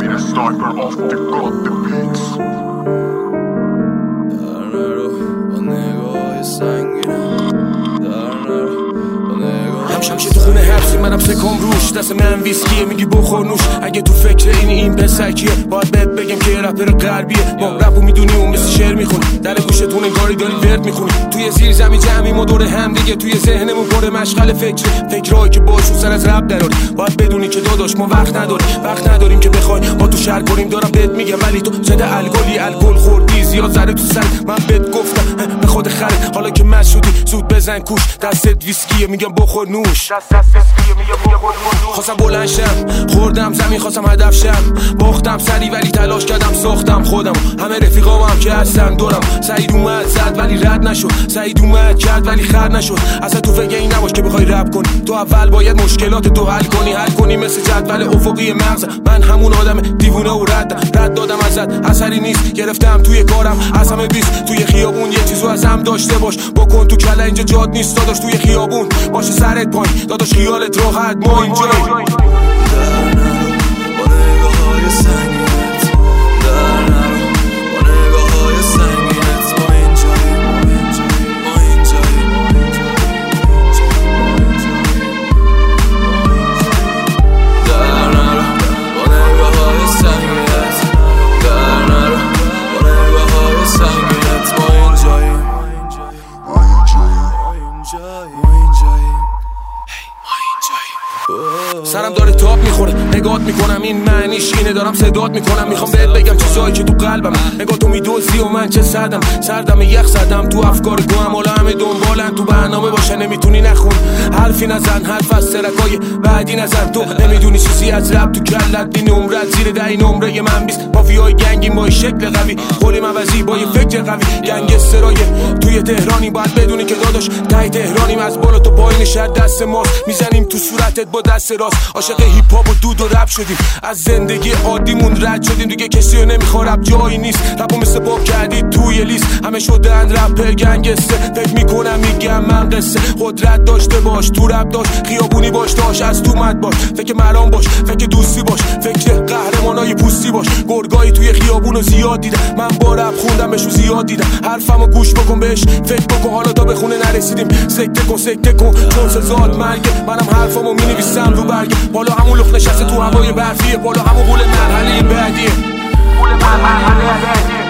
a sniper off the got the beats. همشه تو خونه حبسی منم سکم روش دست من ویسکیه میگی بخور نوش اگه تو فکر این پسر کیه باید بهت بگم که رپر غربیه ما رپو میدونی اون مثل شعر میخونی در گوشتون انگاری داری ورد میخونی توی زیر زمین جمعی ما دور هم دیگه توی ذهنمون پر مشغله فکرایی که باشون سر از رپ دراری باید بدونی که داداش ما وقت نداریم که بخوای ما تو شهر کنیم دارم بهت میگم ولی تو زده الگل خوردی زیاد زره تو سر من بهت گفتم به خود خرید حالا که مست شدی زود بزن کوش دستت ویسکیه میگم بخور نوش خواستم بلند شم خوردم زمین خواستم هدف شم باختم سری ولی تلاش کردم ساختم خودم همه رفیقام هم که هستن دورم سعید اومد زد ولی رد نشد سعید اومد کرد ولی خرد نشد اصلا تو فکر این نباش که بخوای رپ کنی تو اول باید مشکلات تو حل کنی مثل جدول افقی مغز من همون آدم دیوونه و رد دادم ازت اثری نیست گرفتم توی کارم از همه بیست توی خیابون یه چیزو ازم داشته باش بکن تو کله اینجا جاد نیست داداش توی خیابون باشه سرت پایین داداش خیالت راحت ما اینجا سرم داره تاب میخوره نگات میکنم این معنیش اینه دارم صدات میکنم میخوام بهت بگم چیزایی که تو قلبم نگاه تو میدوزی و من چه سردم یخ زدم تو افکار گوهم حالا همه دنبالن تو برنامه باشه نمیتونی نخون حرفی نزن حرف از ترکای بعدی نزن تو نمیدونی چیزی از رپ تو کلت بی نمرت زیر 10 نمره من 20 مافیای گنگیم با شکل قوی قولیم عوضی با یه فکر قوی گنگسترای توی تهرانی باید بدونی که داداش تای تهرانیم از بالا تا پایین شهر دست ماست میزنیم تو صورتت با دست راست عاشق هیپ هاپ و دود و رپ شدیم از زندگی عادیمون رد شدیم دیگه کسی رو نمیخواد رپ جایی نیست رپو مثل باب کردی توی لیست همه شدن رپر گنگستر فکر میکنم میگم من قصه قدرت داشته باش تو رپ داشت خیابونی باش داشت از تو مد باش فکر مرام باش فکر دوستی باش فکر قهرمانای پوستی باش گرگایی توی خیابونو زیاد دیدم من با رپ خوندم بهشو زیاد دیدم حرفمو گوش بکن بهش فکر بکن حالا تا به خونه نرسیدیم سکته کن چون سزاد مرگه منم حرفمو مینویسم رو برگه بالا همون لخت نشسته تو هوای برفیه بالا همون قول مرحله بعدیه